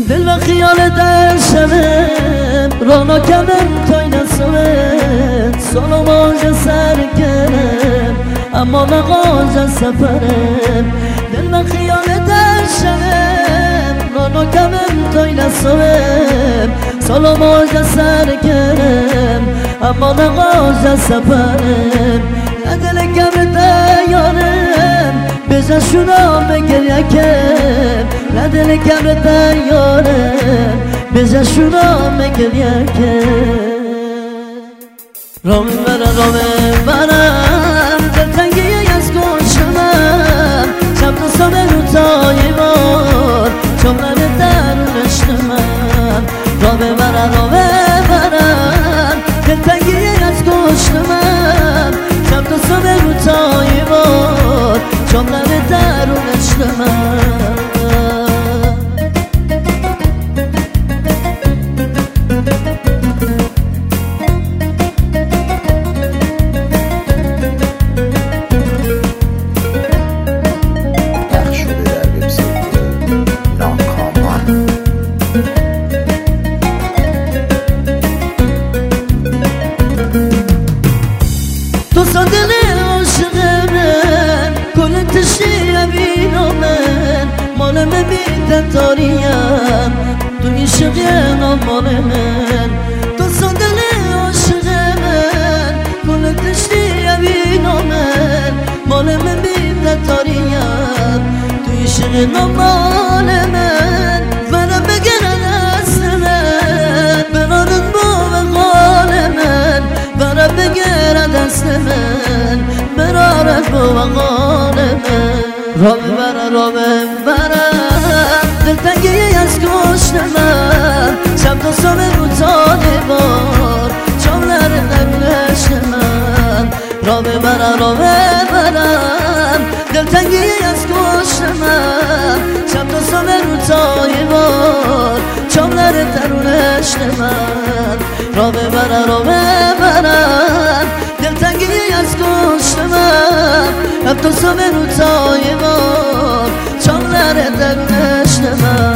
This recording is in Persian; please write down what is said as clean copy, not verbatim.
دل و خیال در شبم رانا کمم تای نسوم سالم آنجا سر کنم اما نقاج سفرم دل و خیال در شبم رانا کمم تای نسوم سالم آنجا سر کنم اما نقاج سفرم دل کم دیارم بزن شونا بگر یکم دل کم دیارم بزن شونا بگر یکم رام برم دلتنگی از گوشمم شب دستم روتای بار جمله درونش من رام برم دلتنگی از گوشمم شب دستم روتای بار جمله درونش من دوستان دل عاشق من کل تشیه بینا من مالم بیدن داریم توی شقیقم مال من دوستان دل عاشق من کل تشیه بینا من مالم بیدن داریم توی شقیقم مال من ورم بگرن دست من برارن با وقال من ورم بگرن دست من برارد با وقال من را ببرم دلتنگی از گوشت من شب تا صبح روزانه بار جملر نگلشت من را ببرم دلتنگی از گوشت من شب تا صبح روزانه بار جملر درونشت من را ببرم دلتنگی از گوشت من شب تا صبح روزای بار جملر درونشت من